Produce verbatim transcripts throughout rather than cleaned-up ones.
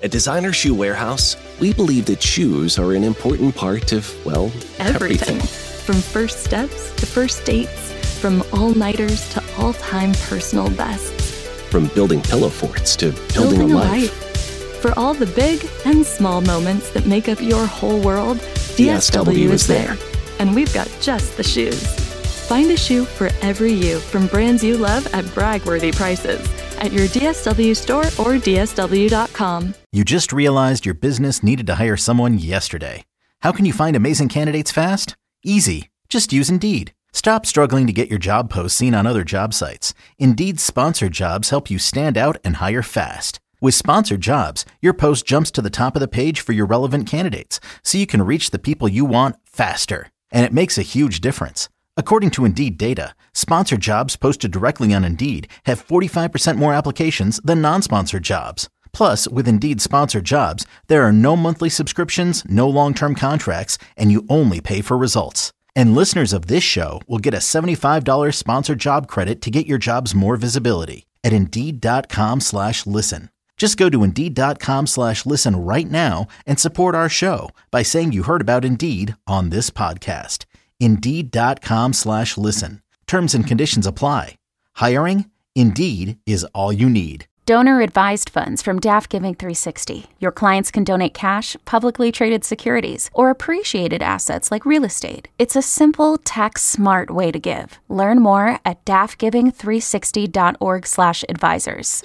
At Designer Shoe Warehouse, we believe that shoes are an important part of, well, everything. everything. From first steps to first dates, from all-nighters to all-time personal bests. From building pillow forts to building, Building a a life. life. For all the big and small moments that make up your whole world, D S W is there. And we've got just the shoes. Find a shoe for every you from brands you love at brag-worthy prices at your D S W store or D S W dot com. You just realized your business needed to hire someone yesterday. How can you find amazing candidates fast? Easy. Just use Indeed. Stop struggling to get your job posts seen on other job sites. Indeed's sponsored jobs help you stand out and hire fast. With sponsored jobs, your post jumps to the top of the page for your relevant candidates, so you can reach the people you want faster. And it makes a huge difference. According to Indeed data, sponsored jobs posted directly on Indeed have forty-five percent more applications than non-sponsored jobs. Plus, with Indeed sponsored jobs, there are no monthly subscriptions, no long-term contracts, and you only pay for results. And listeners of this show will get a seventy-five dollars sponsored job credit to get your jobs more visibility at Indeed.com slash listen. Just go to Indeed.com slash listen right now and support our show by saying you heard about Indeed on this podcast. Indeed.com slash listen. Terms and conditions apply. Hiring? Indeed is all you need. Donor-advised funds from Daft Giving three sixty. Your clients can donate cash, publicly traded securities, or appreciated assets like real estate. It's a simple, tax-smart way to give. Learn more at daft giving three sixty dot org slash advisors.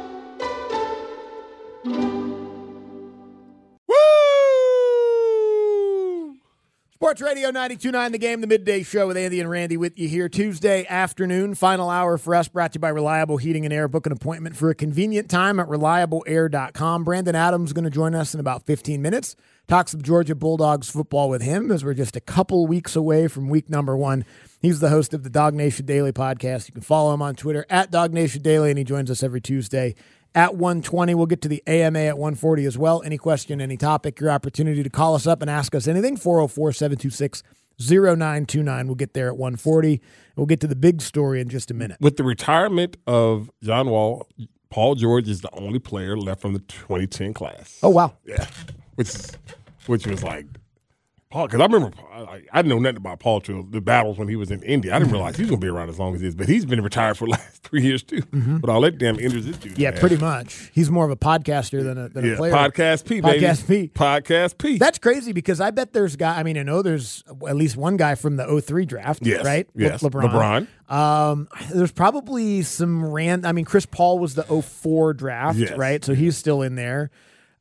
Sports Radio ninety-two point nine, The Game, the midday show with Andy and Randy with you here Tuesday afternoon. Final hour for us, brought to you by Reliable Heating and Air. Book an appointment for a convenient time at reliable air dot com. Brandon Adams is going to join us in about fifteen minutes. Talk some Georgia Bulldogs football with him as we're just a couple weeks away from week number one. He's the host of the Dog Nation Daily podcast. You can follow him on Twitter at Dog Nation Daily, and he joins us every Tuesday at one twenty. We'll get to the A M A at one forty as well. Any question, any topic, your opportunity to call us up and ask us anything, four oh four, seven two six, oh nine two nine. We'll get there at one forty. We'll get to the big story in just a minute. With the retirement of John Wall, Paul George is the only player left from the twenty ten class. Oh, wow. Yeah, which which was like, Paul, because I remember, I, I didn't know nothing about Paul till the battles when he was in India. I didn't realize he was going to be around as long as he is, but he's been retired for the last three years too. Mm-hmm. But all that damn injuries this dude. Yeah, man. pretty much. He's more of a podcaster than a, than yeah, a player. Podcast P, baby. Podcast P. Podcast P. That's crazy because I bet there's guy. I mean, I know there's at least one guy from the oh three draft, yes, right? Yes, Le- LeBron. LeBron. Um, there's probably some rand. I mean, Chris Paul was the oh four draft, yes. right? So he's still in there.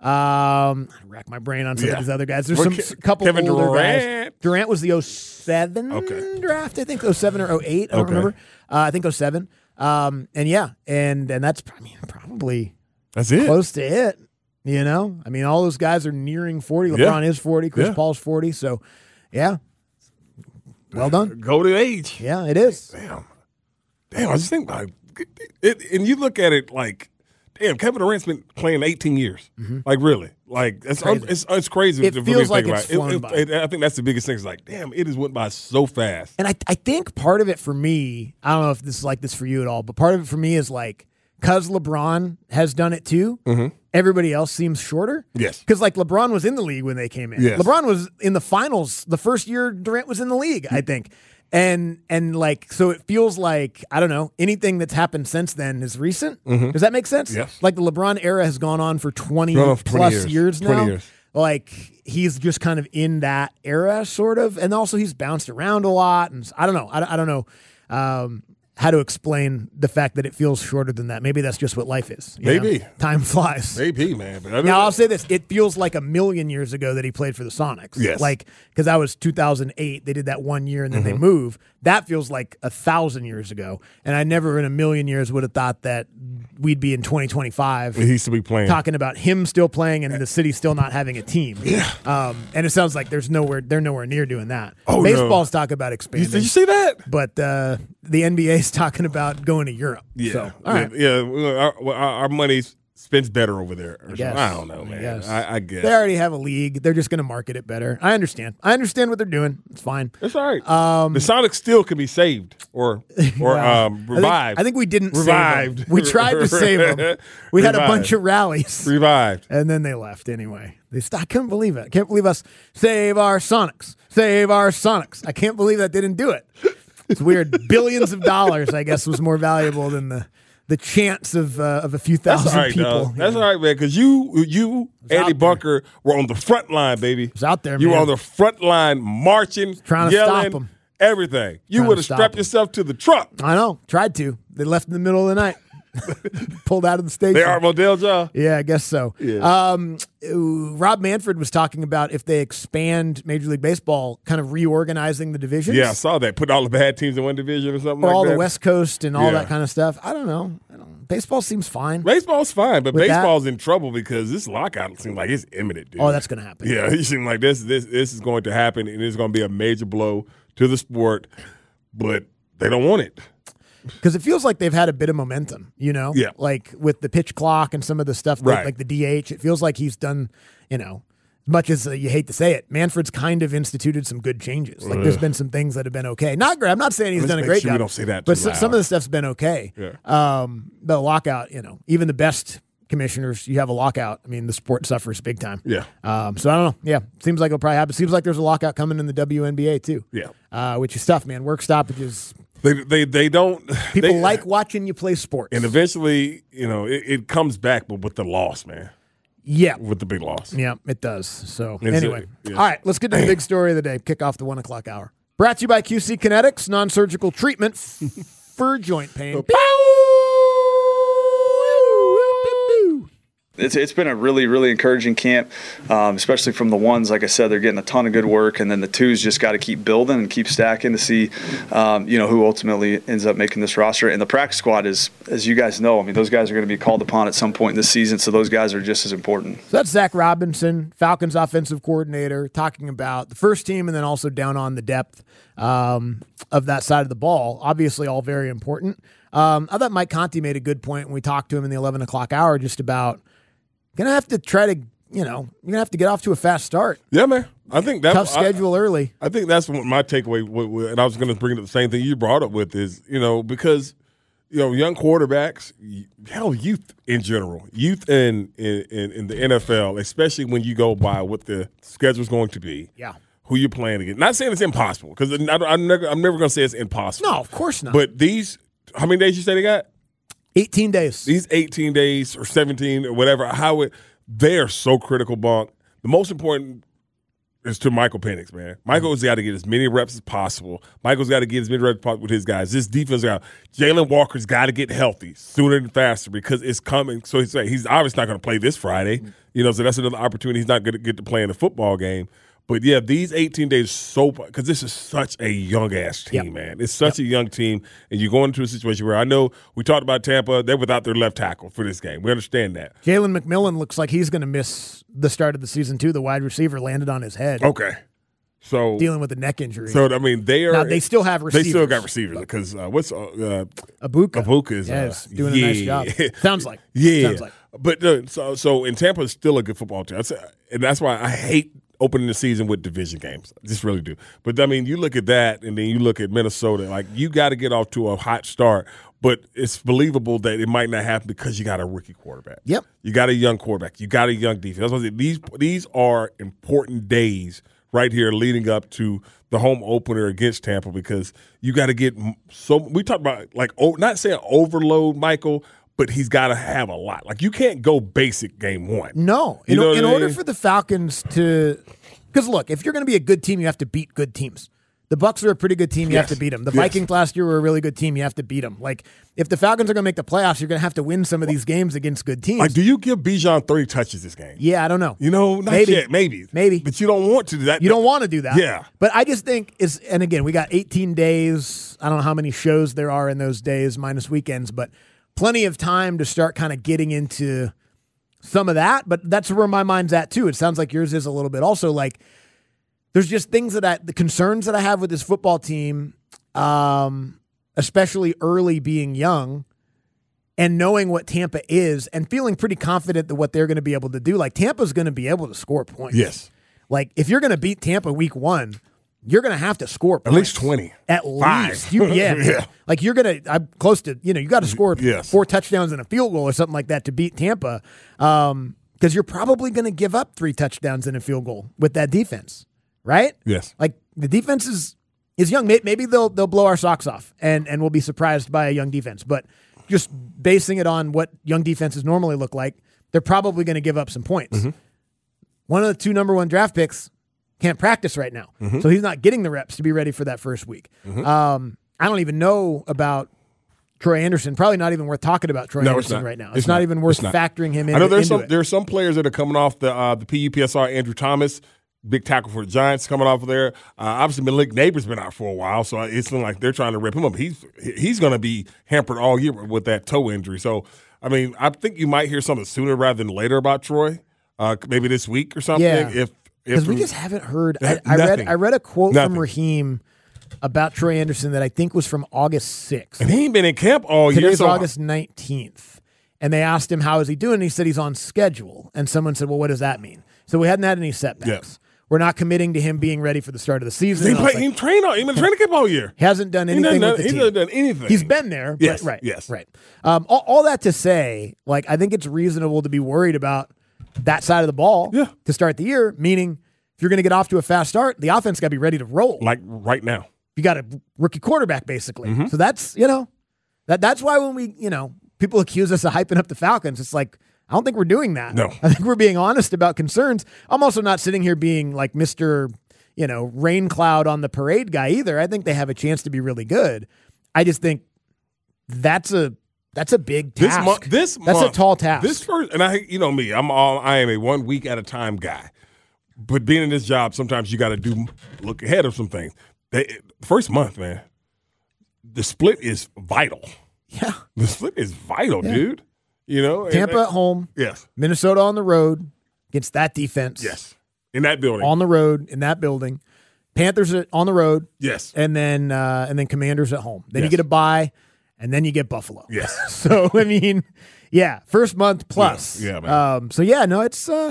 Um, I rack my brain on some yeah. of these other guys. There's Well, some Ke- couple Kevin older Durant. guys. Durant was the oh seven okay. draft, I think oh seven or oh eight. I don't okay. remember. Uh, I think oh seven. Um, and yeah, and and that's I mean probably that's it. Close to it. You know, I mean, all those guys are nearing forty. LeBron yeah. is forty. Chris yeah. Paul's forty. So, yeah, well done. Go to age. Yeah, it is. Damn, damn. I just think like it, and you look at it like. Damn, Kevin Durant's been playing eighteen years. Mm-hmm. Like, really. Like, it's crazy. It's, it's crazy. It to feels like think it's about. flown it, by. It, it, I think that's the biggest thing. It's like, damn, it has went by so fast. And I, I think part of it for me, I don't know if this is like this for you at all, but part of it for me is like, because LeBron has done it too, mm-hmm. everybody else seems shorter. Yes. Because like LeBron was in the league when they came in. Yes. LeBron was in the finals the first year Durant was in the league, mm-hmm. I think. And and like so it feels like, I don't know, anything that's happened since then is recent. Mm-hmm. Does that make sense? Yes. Like the LeBron era has gone on for twenty on for plus years. years now. twenty years. Like he's just kind of in that era sort of. And also he's bounced around a lot. And I don't know. I, I don't know um, how to explain the fact that it feels shorter than that. Maybe that's just what life is. Maybe. Know? Time flies. Maybe, man. But I now, I'll say this. It feels like a million years ago that he played for the Sonics. Yes. Like, because that was two thousand eight. They did that one year and then mm-hmm. they move. That feels like a thousand years ago. And I never in a million years would have thought that we'd be in twenty twenty-five. He used to be playing. Talking about him still playing and the city still not having a team. Yeah. Um, and it sounds like there's nowhere, they're nowhere near doing that. Oh, Baseball's no. talking about expanding. Did you see that? But uh, the N B A's talking about going to Europe. Yeah. So, all right. Yeah. yeah. Our, our, our money's spends better over there. Or I, guess. I don't know, man. I, guess. I, I guess they already have a league. They're just going to market it better. I understand. I understand what they're doing. It's fine. It's all right. Um, the Sonics still can be saved or or well, um, revived. I think, I think we didn't revived. save them. We tried to save them. We had a bunch of rallies. Revived. And then they left anyway. They st- I couldn't believe it. I can't believe us. Save our Sonics. Save our Sonics. I can't believe that they didn't do it. It's weird. Billions of dollars, I guess, was more valuable than the the chance of uh, of a few thousand That's all right, people. Dog. That's all right, man. Because you, you, Andy Bunker, were on the front line, baby. It was out there, man. You were on the front line, marching, trying to yelling, stop them. Everything. You Trying would to have stop strapped them. yourself to the truck. I know. Tried to. They left in the middle of the night. Pulled out of the station. They are Modell Jaw. Yeah, I guess so. Yeah. Um, ooh, Rob Manfred was talking about if they expand Major League Baseball, kind of reorganizing the divisions. Yeah, I saw that. Put all the bad teams in one division or something or like all that. the West Coast and all Yeah. that kind of stuff. I don't know. I don't, baseball seems fine. Baseball's fine, but With baseball's in trouble because this lockout seems like it's imminent, dude. Oh, that's going to happen. Yeah, it seems like this, this, this is going to happen, and it's going to be a major blow to the sport, but they don't want it. Because it feels like they've had a bit of momentum, you know? Yeah. Like with the pitch clock and some of the stuff, Right. like the D H, it feels like he's done, you know, as much as uh, you hate to say it, Manfred's kind of instituted some good changes. Like there's been some things that have been okay. Not great. I'm not saying he's Let's done a make great sure job. we don't say that But too so, loud. some of the stuff's been okay. Yeah. Um, the lockout, you know, even the best commissioners, you have a lockout. I mean, the sport suffers big time. Yeah. Um, so I don't know. Yeah. Seems like it'll probably happen. Seems like there's a lockout coming in the W N B A too. Yeah. Uh, which is tough, man. Work stoppages. They they they don't People they, like watching you play sports. and eventually, you know, it, it comes back, but with the loss, man, Yeah. with the big loss. Yeah, it does. So It's anyway. a- yeah. All right, let's get to the big story of the day. Kick off the one o'clock hour. Brought to you by Q C Kinetics, non-surgical treatment for joint pain. It's, it's been a really, really encouraging camp, um, especially from the ones, like I said, they're getting a ton of good work, and then the twos just got to keep building and keep stacking to see, um, you know, who ultimately ends up making this roster. And the practice squad is, as you guys know, I mean, those guys are going to be called upon at some point in this season, so those guys are just as important. So that's Zach Robinson, Falcons offensive coordinator, talking about the first team and then also down on the depth um, of that side of the ball. Obviously, all very important. Um, I thought Mike Conti made a good point when we talked to him in the eleven o'clock hour just about gonna have to try to, you know, you're gonna have to get off to a fast start. Yeah, man. I think that Tough schedule I, early. I think that's what my takeaway. w- w- And I was going to bring up the same thing you brought up with is, you know, because you know, young quarterbacks, y- hell, youth in general, youth in in, in in the N F L, especially when you go by what the schedule's going to be. Yeah. Who you playing against? Not saying it's impossible because I'm never I'm never going to say it's impossible. No, of course not. But these, how many days you say they got? eighteen days. These eighteen days or seventeen or whatever, how it, they are so critical, Bonk. The most important is to Michael Penix, man. Michael's got to get as many reps as possible. Michael's got to get as many reps as possible with his guys. This defense got Jalen Walker's got to get healthy sooner and faster because it's coming. So he's he's obviously not going to play this Friday, you know. So that's another opportunity. He's not going to get to play in the football game. But yeah, these eighteen days so because this is such a young ass team, Yep. man. It's such Yep. a young team, and you go into a situation where I know we talked about Tampa. They're without their left tackle for this game. We understand that. Jalen McMillan looks like he's going to miss the start of the season too. The wide receiver landed on his head, Okay, so dealing with a neck injury. so I mean they are. Now, they still have They receivers. still got receivers because uh, what's uh, uh, Abuka. Abuka is yeah, uh, is doing yeah. a nice job. Sounds like. Yeah, Sounds like. but uh, so so in Tampa is still a good football team, That's- and that's why I hate opening the season with division games. I just really do. But I mean, you look at that, and then you look at Minnesota. Like you got to get off to a hot start, but it's believable that it might not happen because you got a rookie quarterback. Yep. You got a young quarterback. You got a young defense. That's what I say. These these are important days right here leading up to the home opener against Tampa because you got to get so. We talked about like oh, not saying overload, Michael. But he's got to have a lot. Like, you can't go basic game one. No. You In, know what in I order mean? for the Falcons to – because, look, if you're going to be a good team, you have to beat good teams. The Bucs are a pretty good team. You Yes. have to beat them. The Yes. Vikings last year were a really good team. You have to beat them. Like, if the Falcons are going to make the playoffs, you're going to have to win some of these games against good teams. Like, do you give Bijan thirty touches this game? yeah, I don't know. You know, not Maybe. yet. Maybe. Maybe. But you don't want to do that. You don't want to do that. Yeah. But I just think is and again, we got eighteen days. I don't know how many shows there are in those days minus weekends, but plenty of time to start kind of getting into some of that. But that's where my mind's at too. It sounds like yours is a little bit also like there's just things that I the concerns that I have with this football team, um, especially early being young, and knowing what Tampa is and feeling pretty confident that what they're going to be able to do. Like, Tampa's going to be able to score points. Yes. Like, if you're going to beat Tampa week one, you're going to have to score points. At least twenty. At Five. least. You, yeah, yeah. Like, you're going to, I'm close to, you know, you got to score yes. four touchdowns and a field goal or something like that to beat Tampa. Um, because you're probably going to give up three touchdowns and a field goal with that defense, right? Yes. Like, the defense is is young. Maybe they'll they'll blow our socks off, and and we'll be surprised by a young defense. But just basing it on what young defenses normally look like, they're probably going to give up some points. Mm-hmm. One of the two number one draft picks can't practice right now, mm-hmm. so he's not getting the reps to be ready for that first week. Mm-hmm. Um, I don't even know about Troy Anderson. Probably not even worth talking about Troy no, Anderson right now. It's, it's not, not even worth not. factoring him in. I know there's into some it. there's some players that are coming off the uh, the P U P S R. Andrew Thomas, big tackle for the Giants, coming off of there. Uh, obviously, Malik Neighbors been out for a while, so it's like they're trying to rip him up. He's he's going to be hampered all year with that toe injury. So, I mean, I think you might hear something sooner rather than later about Troy. Uh, maybe this week or something. Yeah. If because we just haven't heard. I, I read I read a quote Nothing. from Raheem about Troy Anderson that I think was from August sixth. And he ain't been in camp all Today's year. So August nineteenth. And they asked him, how is he doing? And he said he's on schedule. And someone said, well, what does that mean? So we hadn't had any setbacks. Yeah. We're not committing to him being ready for the start of the season. He played, like, he trained all, he been training camp all year. He hasn't done anything he done, with the he team. hasn't done anything. He's been there. Yes, but, right. Yes. Right. Um, all, all that to say, like, I think it's reasonable to be worried about that side of the ball yeah. to start the year, meaning if you're going to get off to a fast start, the offense got to be ready to roll. Like right now. You got a rookie quarterback, basically. Mm-hmm. So that's, you know, that that's why when we, you know, people accuse us of hyping up the Falcons, it's like, I don't think we're doing that. No. I think we're being honest about concerns. I'm also not sitting here being like Mister, you know, rain cloud on the parade guy either. I think they have a chance to be really good. I just think that's a that's a big task. This month, this that's month, a tall task. This first, and I, you know me, I'm all I am a one week at a time guy. But being in this job, sometimes you got to do look ahead of some things. They, first month, man, the split is vital. Yeah, the split is vital, yeah. dude. You know, Tampa and, at home, yes. Minnesota on the road against that defense, yes, in that building, on the road in that building. Panthers on the road, yes, and then uh, and then Commanders at home. Then yes. you get a bye, and then you get Buffalo. Yes. So I mean, yeah, first month plus. Yeah, yeah man. Um, so yeah, no, it's uh,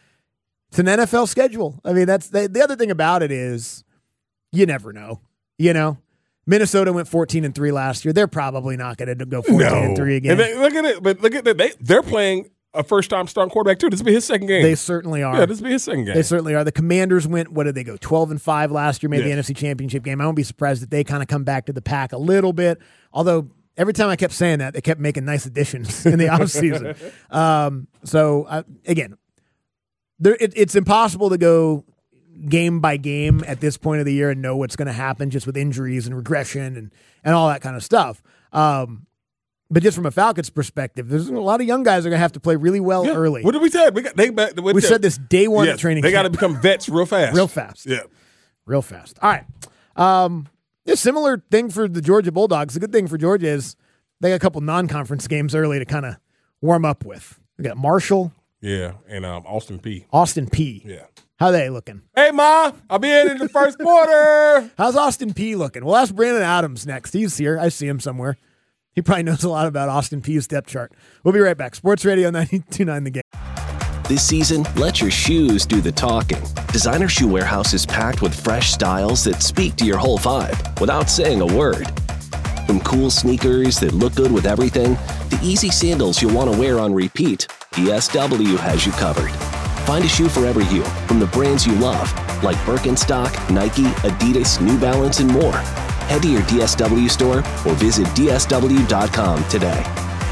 it's an N F L schedule. I mean, that's the, the other thing about it is you never know. You know, Minnesota went fourteen and three last year. They're probably not going to go fourteen no. and three again. And they, look at it, but look at it. They they're playing a first time starting quarterback too. This will be his second game. They certainly are. Yeah, this will be his second game. They certainly are. The Commanders went. What did they go? Twelve and five last year. Made yes. the N F C Championship game. I won't be surprised if they kind of come back to the pack a little bit. Although every time I kept saying that, they kept making nice additions in the offseason. Um, so uh, again, there, it, it's impossible to go game by game at this point of the year and know what's going to happen just with injuries and regression and, and all that kind of stuff. Um, but just from a Falcons perspective, there's a lot of young guys that are going to have to play really well yeah. early. What did we say? We, got, they, we, we said this day one yes, at training They got to camp. become vets real fast. Real fast. Yeah. Real fast. All right. Um, a similar thing for the Georgia Bulldogs. The good thing for Georgia is they got a couple non-conference games early to kind of warm up with. We got Marshall. Yeah, and um, Austin P. Austin P. Yeah. How they looking? Hey, Ma, I'll be in in the first quarter. How's Austin P looking? We'll ask Brandon Adams next. He's here. I see him somewhere. He probably knows a lot about Austin P's depth chart. We'll be right back. Sports Radio ninety-two point nine The Game. This season, let your shoes do the talking. Designer Shoe Warehouse is packed with fresh styles that speak to your whole vibe without saying a word. From cool sneakers that look good with everything to easy sandals you'll want to wear on repeat, D S W has you covered. Find a shoe for every you from the brands you love, like Birkenstock, Nike, Adidas, New Balance, and more. Head to your D S W store or visit D S W dot com today.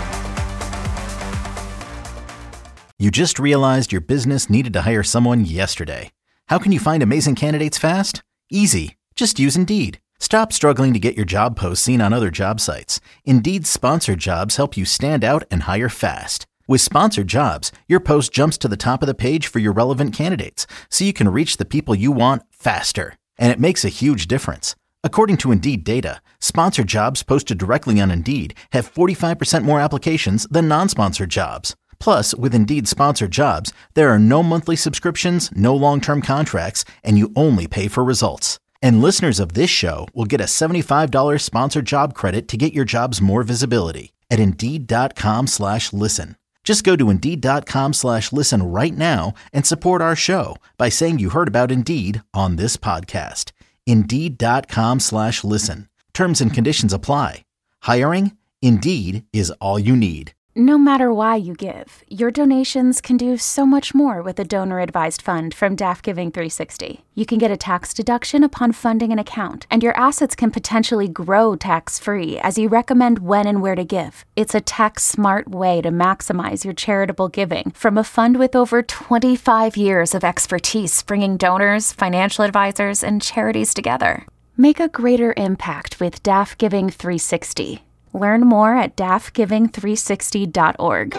You just realized your business needed to hire someone yesterday. How can you find amazing candidates fast? Easy. Just use Indeed. Stop struggling to get your job posts seen on other job sites. Indeed's sponsored jobs help you stand out and hire fast. With sponsored jobs, your post jumps to the top of the page for your relevant candidates, so you can reach the people you want faster. And it makes a huge difference. According to Indeed data, sponsored jobs posted directly on Indeed have forty-five percent more applications than non-sponsored jobs. Plus, with Indeed sponsored jobs, there are no monthly subscriptions, no long-term contracts, and you only pay for results. And listeners of this show will get a seventy-five dollars sponsored job credit to get your jobs more visibility. at Indeed.com slash listen. Just go to Indeed.com slash listen right now and support our show by saying you heard about Indeed on this podcast. Indeed.com slash listen. Terms and conditions apply. Hiring? Indeed is all you need. No matter why you give, your donations can do so much more with a donor-advised fund from D A F Giving three sixty. You can get a tax deduction upon funding an account, and your assets can potentially grow tax-free as you recommend when and where to give. It's a tax-smart way to maximize your charitable giving from a fund with over twenty-five years of expertise bringing donors, financial advisors, and charities together. Make a greater impact with D A F Giving three sixty. Learn more at D A F giving three sixty dot org.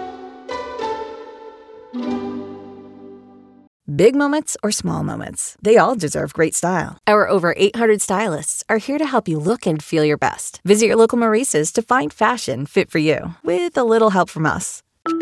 Big moments or small moments, they all deserve great style. Our over eight hundred stylists are here to help you look and feel your best. Visit your local Maurice's to find fashion fit for you, with a little help from us.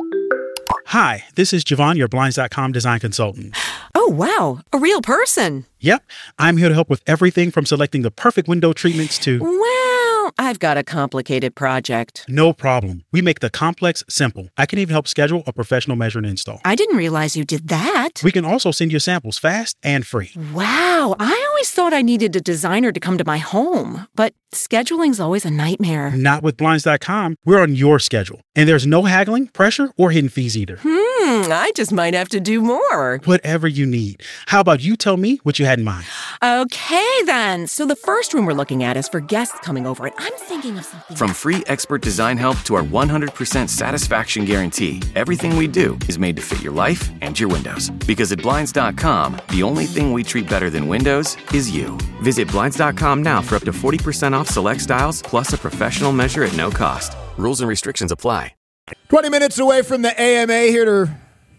Hi, this is Javon, your Blinds dot com design consultant. Oh, wow. A real person. Yep. I'm here to help with everything from selecting the perfect window treatments to... Well, I've got a complicated project. No problem. We make the complex simple. I can even help schedule a professional measure and install. I didn't realize you did that. We can also send you samples fast and free. Wow. I always thought I needed a designer to come to my home, but scheduling's always a nightmare. Not with Blinds dot com. We're on your schedule. And there's no haggling, pressure, or hidden fees either. Hmm, I just might have to do more. Whatever you need. How about you tell me what you had in mind? Okay, then. So the first room we're looking at is for guests coming over, and I'm thinking of something... From free expert design help to our one hundred percent satisfaction guarantee, everything we do is made to fit your life and your windows. Because at Blinds dot com, the only thing we treat better than windows is you. Visit Blinds dot com now for up to forty percent off select styles, plus a professional measure at no cost. Rules and restrictions apply. twenty minutes away from the A M A here to...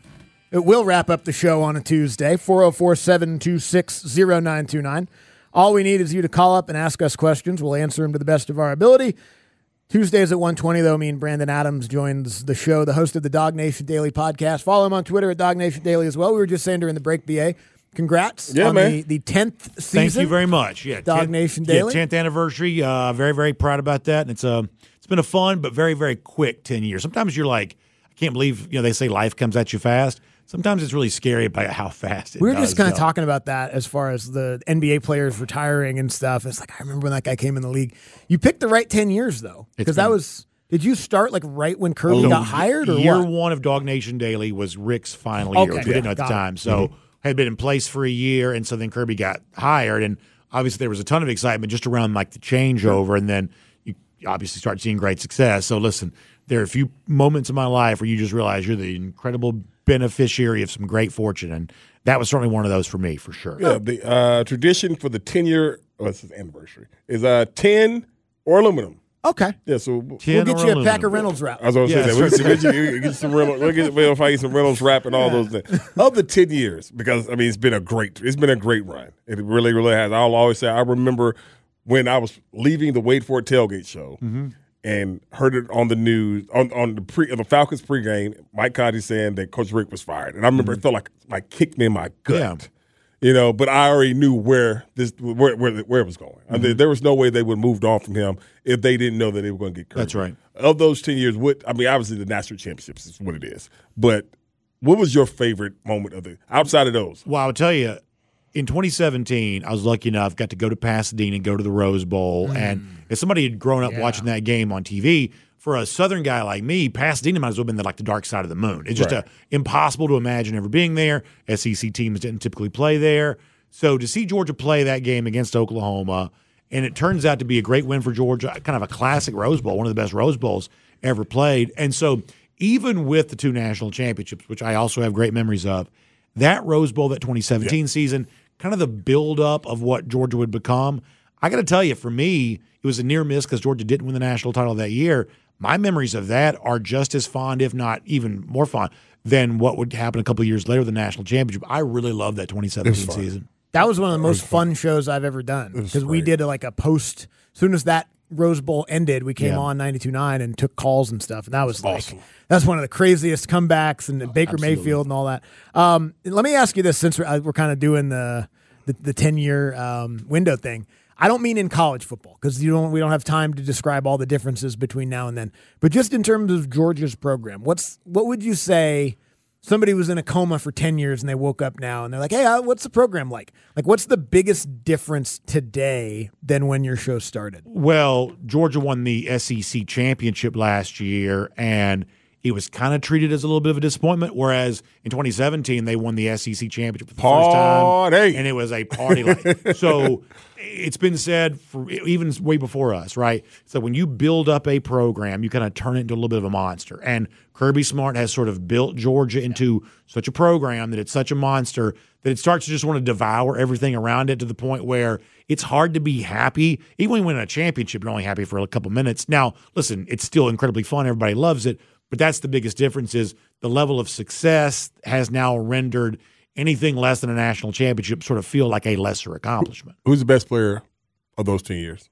It will wrap up the show on a Tuesday, four oh four, seven two six, oh nine two nine. All we need is you to call up and ask us questions. We'll answer them to the best of our ability. Tuesdays at one twenty, though, me and Brandon Adams joins the show, the host of the Dog Nation Daily podcast. Follow him on Twitter at Dog Nation Daily as well. We were just saying during the break, B A, congrats yeah, on man. the, the tenth season. Thank you very much. Yeah, Dog tenth, Nation Daily. Yeah, tenth anniversary. Uh, very, very proud about that. And it's a, it's been a fun but very, very quick ten years. Sometimes you're like, I can't believe, you know, they say life comes at you fast. Sometimes it's really scary about how fast it We were does just kind of go. talking about that as far as the N B A players retiring and stuff. It's like, I remember when that guy came in the league. You picked the right ten years, though, because that was – did you start like right when Kirby Oh, got hired or year what? one of Dog Nation Daily was Rick's final Okay, year, which we yeah, didn't know at the got it. time. So Mhm. had been in place for a year, and so then Kirby got hired, and obviously there was a ton of excitement just around like the changeover, and then you obviously start seeing great success. So listen, there are a few moments in my life where you just realize you're the incredible beneficiary of some great fortune, and that was certainly one of those for me, for sure. Yeah, the uh, tradition for the ten-year oh, this is anniversary is uh, tin or aluminum. Okay. Yeah, so We'll get you a pack of Reynolds wrap. I was going to Yeah, say that. We'll get, you- we'll get some Reynolds. We'll get we'll find you some Reynolds wrap and all those things. Of the ten years, because I mean, it's been a great, it's been a great run. It really, really has. I'll always say, I remember when I was leaving the Wait For It tailgate show Mm-hmm. and heard it on the news on, on the pre on the Falcons pregame. Mike Conti saying that Coach Rick was fired, and I remember it felt like like kicked me in my gut. Yeah. You know, but I already knew where this where where, where it was going. I mean, there was no way they would have moved on from him if they didn't know that they were going to get Kirby. That's right. Of those ten years, what I mean, obviously the national championships is what it is. But what was your favorite moment of the outside of those? Well, I'll tell you, in twenty seventeen, I was lucky enough, got to go to Pasadena and go to the Rose Bowl. Mm. And if somebody had grown up Yeah. watching that game on T V, for a Southern guy like me, Pasadena might as well have been the, like the dark side of the moon. It's just Right. uh, impossible to imagine ever being there. S E C teams didn't typically play there. So to see Georgia play that game against Oklahoma, and it turns out to be a great win for Georgia, kind of a classic Rose Bowl, one of the best Rose Bowls ever played. And so even with the two national championships, which I also have great memories of, that Rose Bowl, that twenty seventeen yeah. season, kind of the buildup of what Georgia would become, I got to tell you, for me, it was a near miss because Georgia didn't win the national title that year. My memories of that are just as fond, if not even more fond, than what would happen a couple of years later with the national championship. I really love that twenty seventeen season. That was one of the most fun shows I've ever done because we did like a post. As soon as that Rose Bowl ended, we came Yeah. on ninety-two point nine and took calls and stuff, and that was like awesome. that's one of the craziest comebacks and Baker Absolutely. Mayfield and all that. Um, let me ask you this: since we're, we're kind of doing the the ten year um, window thing, I don't mean in college football because you don't. We don't have time to describe all the differences between now and then. But just in terms of Georgia's program, what's what would you say? Somebody was in a coma for ten years and they woke up now and they're like, hey, uh, what's the program like? Like, what's the biggest difference today than when your show started? Well, Georgia won the S E C championship last year, and it was kind of treated as a little bit of a disappointment, whereas in twenty seventeen, they won the S E C championship for the party. first time, and it was a party. Like, so it's been said for even way before us, right? So when you build up a program, you kind of turn it into a little bit of a monster. And Kirby Smart has sort of built Georgia into such a program that it's such a monster that it starts to just want to devour everything around it to the point where it's hard to be happy. Even when you win a championship, you're only happy for a couple minutes. Now, listen, it's still incredibly fun. Everybody loves it. But that's the biggest difference is the level of success has now rendered anything less than a national championship sort of feel like a lesser accomplishment. Who's the best player of those ten years?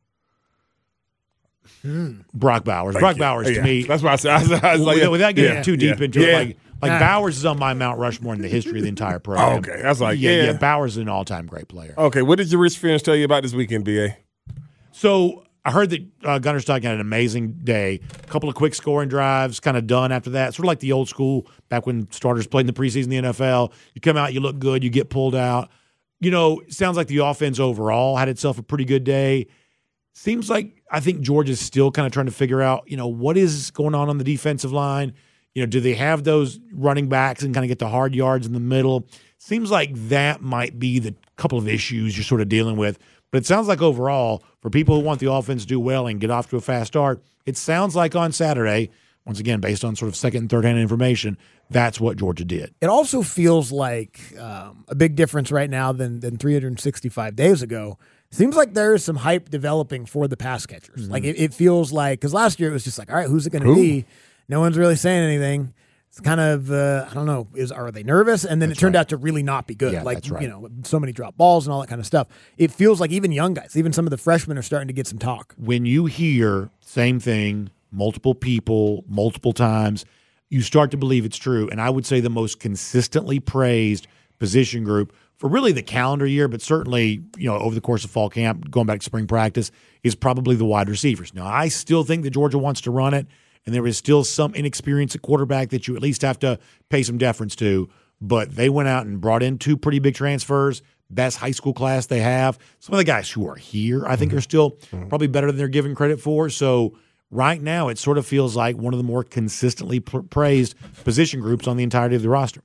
Hmm. Brock Bowers. Thank Brock you. Bowers to yeah. me. That's what I said. I was, I was like, without, without getting yeah, too deep yeah, into yeah. it, like, like Ah. Bowers is on my Mount Rushmore in the history of the entire program. Oh, okay. That's like, yeah, yeah. yeah. Bowers is an all-time great player. Okay, what did your rich friends tell you about this weekend, B A? So I heard that uh, Gunnar Stockton had an amazing day. A couple of quick scoring drives, kind of done after that. Sort of like the old school, back when starters played in the preseason in the N F L. You come out, you look good, you get pulled out. You know, it sounds like the offense overall had itself a pretty good day. Seems like I think Georgia's still kind of trying to figure out, you know, what is going on on the defensive line. You know, do they have those running backs and kind of get the hard yards in the middle? Seems like that might be the couple of issues you're sort of dealing with. But it sounds like overall, for people who want the offense to do well and get off to a fast start, it sounds like on Saturday, once again, based on sort of second and third-hand information, that's what Georgia did. It also feels like um, a big difference right now than than three hundred sixty-five days ago. Seems like there is some hype developing for the pass catchers. Mm-hmm. Like it, it feels like, because last year it was just like, all right, who's it going to be? No one's really saying anything. It's kind of, uh, I don't know, is are they nervous? And then That's it turned right. out to really not be good. Yeah, like, that's right. you know, so many drop balls and all that kind of stuff. It feels like even young guys, even some of the freshmen are starting to get some talk. When you hear same thing, multiple people, multiple times, you start to believe it's true. And I would say the most consistently praised position group for really the calendar year, but certainly, you know, over the course of fall camp, going back to spring practice, is probably the wide receivers. Now, I still think that Georgia wants to run it, and there is still some inexperience at quarterback that you at least have to pay some deference to. But they went out and brought in two pretty big transfers, best high school class they have. Some of the guys who are here, I think, mm-hmm. are still mm-hmm. probably better than they're given credit for. So right now, it sort of feels like one of the more consistently pr- praised position groups on the entirety of the roster.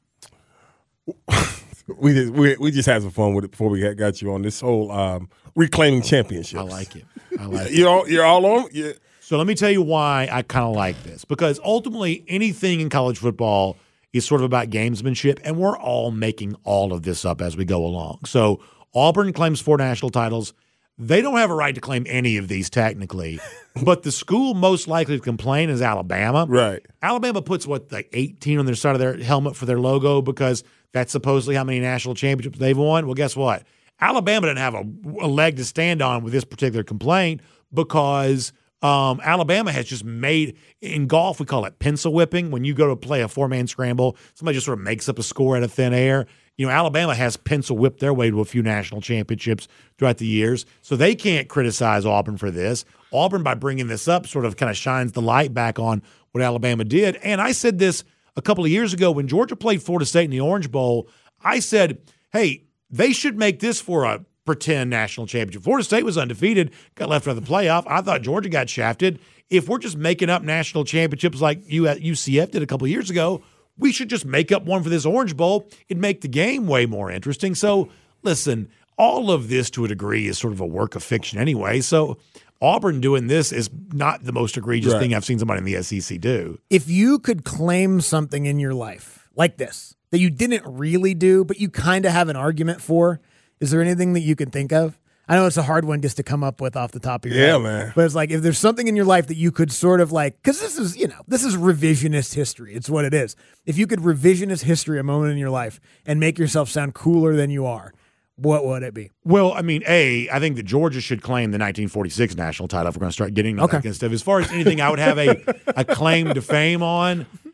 We just we, we just had some fun with it before we had, got you on this whole um, reclaiming championships. I like it. I like it. You're all, you're all on. Yeah. So let me tell you why I kind of like this, because ultimately anything in college football is sort of about gamesmanship, and we're all making all of this up as we go along. So Auburn claims four national titles. They don't have a right to claim any of these technically, but the school most likely to complain is Alabama. Right. Alabama puts, what, like eighteen on their side of their helmet for their logo because that's supposedly how many national championships they've won. Well, guess what? Alabama didn't have a, a leg to stand on with this particular complaint because um, Alabama has just made – in golf, we call it pencil whipping. When you go to play a four-man scramble, somebody just sort of makes up a score out of thin air. You know, Alabama has pencil whipped their way to a few national championships throughout the years, so they can't criticize Auburn for this. Auburn, by bringing this up, sort of kind of shines the light back on what Alabama did. And I said this a couple of years ago when Georgia played Florida State in the Orange Bowl. I said, hey, they should make this for a pretend national championship. Florida State was undefeated, got left out of the playoff. I thought Georgia got shafted. If we're just making up national championships like U C F did a couple of years ago, we should just make up one for this Orange Bowl. It'd make the game way more interesting. So, listen, all of this to a degree is sort of a work of fiction anyway. So, Auburn doing this is not the most egregious right. thing I've seen somebody in the S E C do. If you could claim something in your life like this that you didn't really do, but you kind of have an argument for, is there anything that you can think of? I know it's a hard one just to come up with off the top of your yeah, head. man. But it's like, if there's something in your life that you could sort of like, because this is, you know, this is revisionist history. It's what it is. If you could revisionist history a moment in your life and make yourself sound cooler than you are, what would it be? Well, I mean, A, I think that Georgia should claim the nineteen forty-six national title if we're going to start getting into okay. that kind of stuff. As far as anything I would have a, a claim to fame on,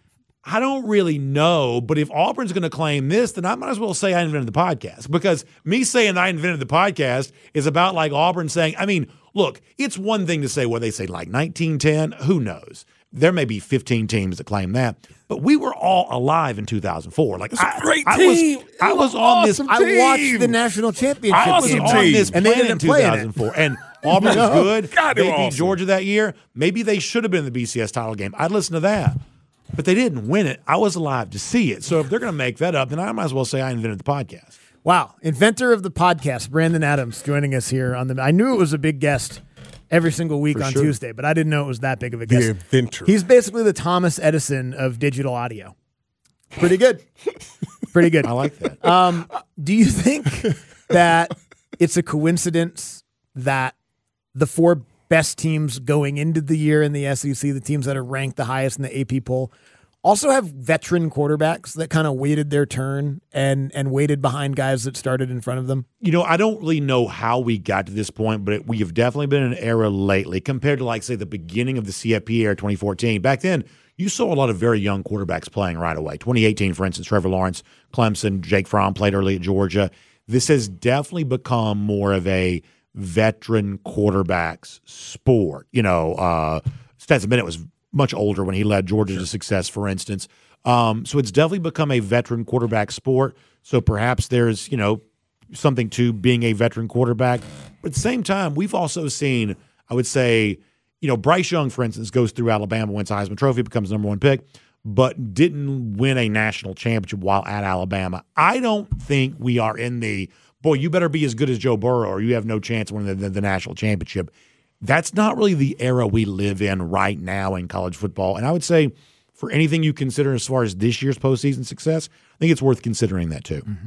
I don't really know, but if Auburn's going to claim this, then I might as well say I invented the podcast, because me saying I invented the podcast is about like Auburn saying, I mean, look, it's one thing to say what they say like nineteen ten, who knows? There may be fifteen teams that claim that, but we were all alive in two thousand four. Like, it's a I, great I team. was, I was on this. Team. I watched the national championship. I was game. on this and they planet in didn't play two thousand four, and Auburn no. was good. God, they they beat awesome. Georgia that year. Maybe they should have been in the B C S title game. I'd listen to that. But they didn't win it. I was alive to see it. So if they're going to make that up, then I might as well say I invented the podcast. Wow. Inventor of the podcast, Brandon Adams, joining us here on the. I knew it was a big guest every single week For on sure. Tuesday, but I didn't know it was that big of a guest. The inventor. He's basically the Thomas Edison of digital audio. Pretty good. Pretty good. I like that. Um, do you think that it's a coincidence that the four best teams going into the year in the S E C, the teams that are ranked the highest in the A P poll, also have veteran quarterbacks that kind of waited their turn and and waited behind guys that started in front of them? You know, I don't really know how we got to this point, but we have definitely been in an era lately compared to, like, say, the beginning of the C F P era, twenty fourteen. Back then, you saw a lot of very young quarterbacks playing right away. twenty eighteen, for instance, Trevor Lawrence, Clemson, Jake Fromm played early at Georgia. This has definitely become more of a veteran quarterbacks sport. You know, uh, Stetson Bennett was much older when he led Georgia to success, for instance. Um, so it's definitely become a veteran quarterback sport. So perhaps there's, you know, something to being a veteran quarterback. But at the same time, we've also seen, I would say, you know, Bryce Young, for instance, goes through Alabama, wins the Heisman Trophy, becomes the number one pick, but didn't win a national championship while at Alabama. I don't think we are in the, boy, you better be as good as Joe Burrow or you have no chance of winning the, the, the national championship. That's not really the era we live in right now in college football. And I would say for anything you consider as far as this year's postseason success, I think it's worth considering that too. Mm-hmm.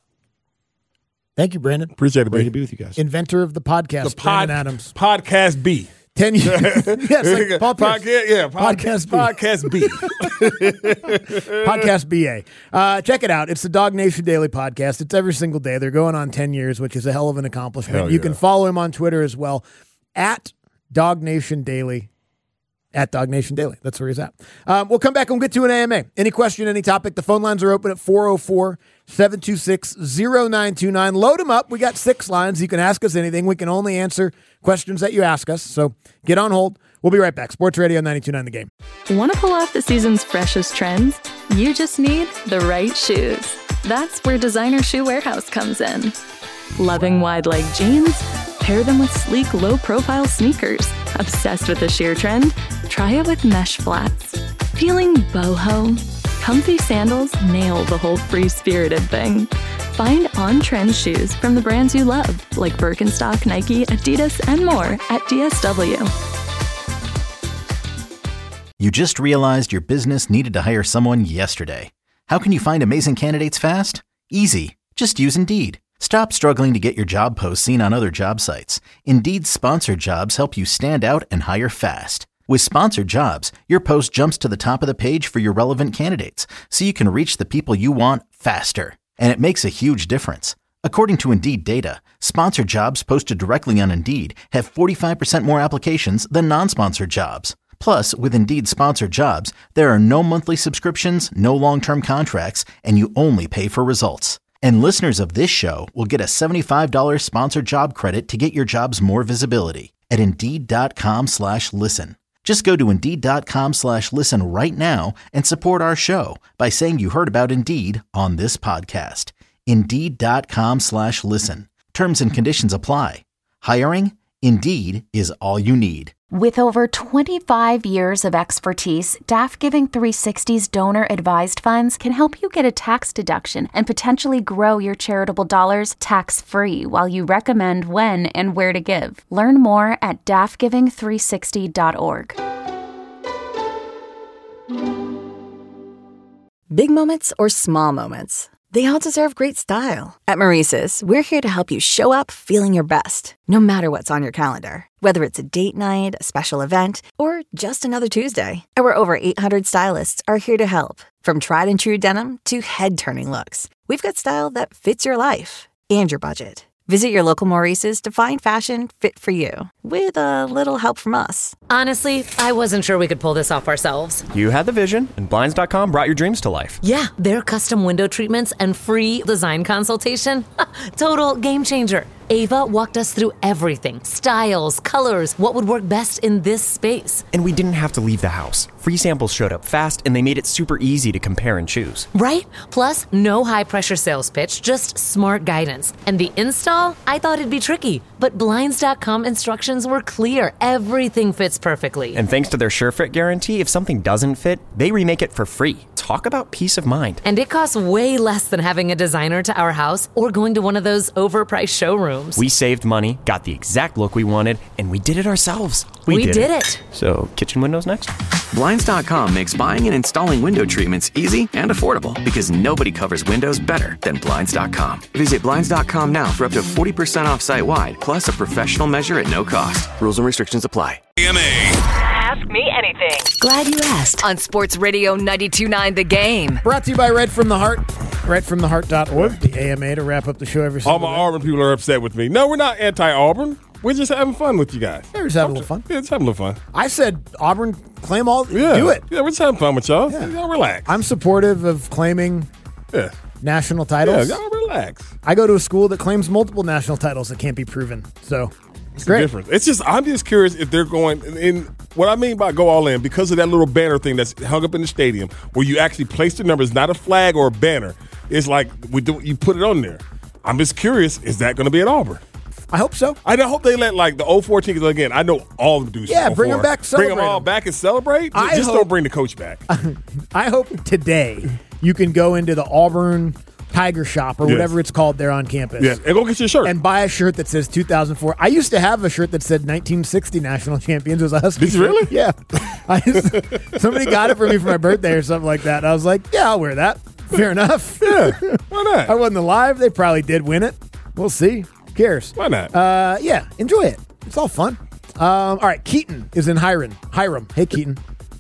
Thank you, Brandon. Appreciate it, Great baby. to be with you guys. Inventor of the podcast, The pod, Brandon Adams. Podcast B. Ten years. Yes, like Paul Pierce. Podcast, yeah, podcast, Podcast B. Podcast B. Podcast B A. Uh, check it out. It's the Dog Nation Daily Podcast. It's every single day. They're going on ten years, which is a hell of an accomplishment. Hell You yeah. can follow him on Twitter as well, at Dog Nation Daily. At Dog Nation Daily. That's where he's at. Um, we'll come back and we'll get to an A M A. Any question, any topic, the phone lines are open at four oh four, seven two six, oh nine two nine. Load them up. We got six lines. You can ask us anything. We can only answer questions that you ask us. So get on hold. We'll be right back. Sports Radio ninety-two point nine The Game. Want to pull off the season's freshest trends? You just need the right shoes. That's where Designer Shoe Warehouse comes in. Loving wide leg jeans? Pair them with sleek, low-profile sneakers. Obsessed with the sheer trend? Try it with mesh flats. Feeling boho? Comfy sandals nail the whole free-spirited thing. Find on-trend shoes from the brands you love, like Birkenstock, Nike, Adidas, and more at D S W. You just realized your business needed to hire someone yesterday. How can you find amazing candidates fast? Easy. Just use Indeed. Stop struggling to get your job posts seen on other job sites. Indeed's sponsored jobs help you stand out and hire fast. With sponsored jobs, your post jumps to the top of the page for your relevant candidates, so you can reach the people you want faster. And it makes a huge difference. According to Indeed data, sponsored jobs posted directly on Indeed have forty-five percent more applications than non-sponsored jobs. Plus, with Indeed sponsored jobs, there are no monthly subscriptions, no long-term contracts, and you only pay for results. And listeners of this show will get a seventy-five dollars sponsored job credit to get your jobs more visibility at Indeed.com slash listen. Just go to Indeed.com slash listen right now and support our show by saying you heard about Indeed on this podcast. Indeed.com slash listen. Terms and conditions apply. Hiring? Indeed is all you need. With over twenty-five years of expertise, Daft Giving three sixty's donor-advised funds can help you get a tax deduction and potentially grow your charitable dollars tax-free while you recommend when and where to give. Learn more at daft giving three sixty dot org. Big moments or small moments, they all deserve great style. At Maurice's, we're here to help you show up feeling your best, no matter what's on your calendar. Whether it's a date night, a special event, or just another Tuesday, our over eight hundred stylists are here to help. From tried and true denim to head-turning looks, we've got style that fits your life and your budget. Visit your local Maurice's to find fashion fit for you, with a little help from us. Honestly, I wasn't sure we could pull this off ourselves. You had the vision, and Blinds dot com brought your dreams to life. Yeah, their custom window treatments and free design consultation. Total game changer. Ava walked us through everything. Styles, colors, what would work best in this space. And we didn't have to leave the house. Free samples showed up fast, and they made it super easy to compare and choose. Right? Plus, no high-pressure sales pitch, just smart guidance. And the install? I thought it'd be tricky. But Blinds dot com instructions were clear. Everything fits perfectly. And thanks to their SureFit guarantee, if something doesn't fit, they remake it for free. Talk about peace of mind. And it costs way less than having a designer to our house or going to one of those overpriced showrooms. We saved money, got the exact look we wanted, and we did it ourselves. We, we did, did it. it. So, kitchen windows next? Blinds dot com makes buying and installing window treatments easy and affordable because nobody covers windows better than Blinds dot com. Visit Blinds dot com now for up to forty percent off site-wide, plus a professional measure at no cost. Rules and restrictions apply. A M A. Ask me anything. Glad you asked. On Sports Radio ninety-two point nine The Game. Brought to you by Red from the Heart. red from the heart dot org, the A M A, to wrap up the show every single All my day. Auburn people are upset with me. No, we're not anti-Auburn. We're just having fun with you guys. Yeah, we're just having a little fun. Yeah, just having a little fun. I said Auburn, claim all, yeah. do it. Yeah, we're just having fun with y'all. Yeah. Y'all relax. I'm supportive of claiming yeah. national titles. Yeah, y'all relax. I go to a school that claims multiple national titles that can't be proven. So, it's great. Difference. It's just, I'm just curious if they're going, in what I mean by go all in, because of that little banner thing that's hung up in the stadium where you actually place the numbers, not a flag or a banner. It's like we do, you put it on there. I'm just curious, is that going to be at Auburn? I hope so. I hope they let like the oh four teams again. I know all of them do. Yeah, bring them back. Bring them all back and celebrate. Just, just hope, don't bring the coach back. I hope today you can go into the Auburn Tiger Shop or yes. whatever it's called there on campus. Yeah, and go get your shirt and buy a shirt that says two thousand four. I used to have a shirt that said nineteen sixty National Champions. It was a Husky. Did you really? Yeah. I just, somebody got it for me for my birthday or something like that. And I was like, yeah, I'll wear that. Fair enough. Yeah, why not? I wasn't alive. They probably did win it. We'll see. Who cares? Why not? Uh, yeah, enjoy it. It's all fun. Um, all right, Keaton is in Hiram. Hiram. Hey, Keaton.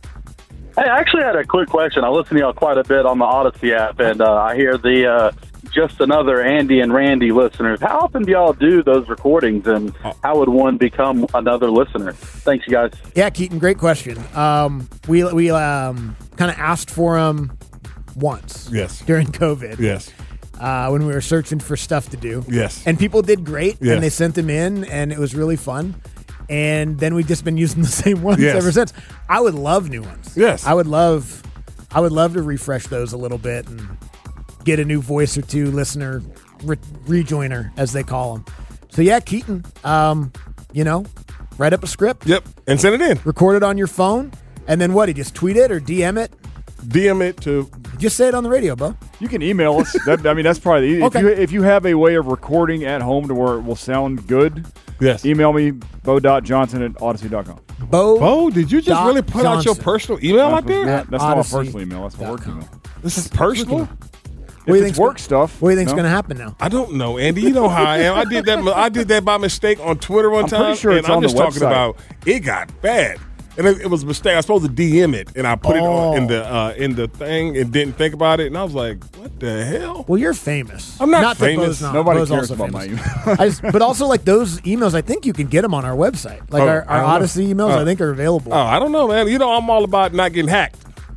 Hey, I actually had a quick question. I listen to y'all quite a bit on the Odyssey app, and uh, I hear the uh, just another Andy and Randy listeners. How often do y'all do those recordings, and how would one become another listener? Thanks, you guys. Yeah, Keaton, great question. Um, we we um, kind of asked for them once. Yes. During COVID. Yes. Uh, when we were searching for stuff to do. Yes. And people did great, yes. and they sent them in, and it was really fun. And then we've just been using the same ones yes. ever since. I would love new ones. Yes. I would love I would love to refresh those a little bit and get a new voice or two, listener, re- rejoiner, as they call them. So, yeah, Keaton, um, you know, write up a script. Yep, and send it in. Record it on your phone, and then what? You just tweet it or D M it? D M it to... Just say it on the radio, Bo. You can email us. That, I mean, that's probably the easy. Okay. If you, if you have a way of recording at home to where it will sound good, yes. email me, bo dot johnson at odyssey dot com. Bo, Bo, did you just really put Johnson. out your personal email that's out there? Not, that's not a personal email. That's a work email. This is personal? If it's work stuff. What do you think's no? going to happen now? I don't know, Andy. You know how I am. I did that I did that by mistake on Twitter one I'm time. pretty sure and it's I'm on just the talking website. about it got bad. And it, it was a mistake. I was supposed to D M it, and I put Oh. it on in the uh, in the thing and didn't think about it. And I was like, "What the hell?" Well, you're famous. I'm not, not that famous. Bo's not. Nobody Bo's cares also about my famous. email. I just, but also, like those emails, I think you can get them on our website. Like Oh, our, I our don't know. Odyssey emails, Oh. I think are available. Oh, I don't know, man. You know, I'm all about not getting hacked.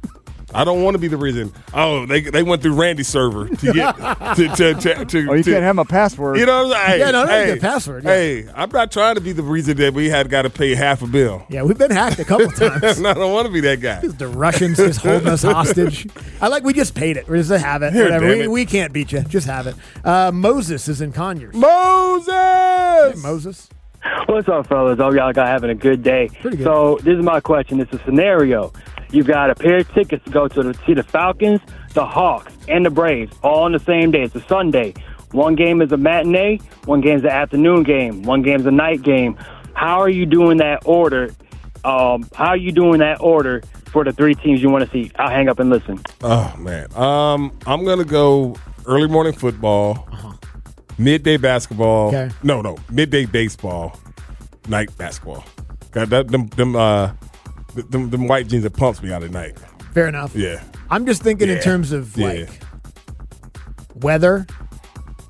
I don't want to be the reason. Oh, they they went through Randy's server to get to to to. to Oh, you to, can't have my password. You know what I'm saying? Yeah, no, no, hey, get a password, yeah. Hey, I'm not trying to be the reason that we had got to pay half a bill. Yeah, we've been hacked a couple times. No, I don't want to be that guy. The Russians just holding us hostage. I like we just paid it. We just have it. Here, Whatever. damn We, it. we can't beat you. Just have it. Uh, Moses is in Conyers. Moses. Hey, Moses. What's up, fellas? Hope y'all got having a good day. Pretty good. So this is my question. It's a scenario. You've got a pair of tickets to go to the, see the Falcons, the Hawks, and the Braves all on the same day. It's a Sunday. One game is a matinee. One game is an afternoon game. One game is a night game. How are you doing that order? Um, how are you doing that order for the three teams you want to see? I'll hang up and listen. Oh man, um, I'm gonna go early morning football, Uh-huh. midday basketball. Okay. No, no, midday baseball, night basketball. Got that them them uh them, them white jeans that pumps me out at night. Fair enough. Yeah. I'm just thinking in Yeah. terms of Yeah. like weather.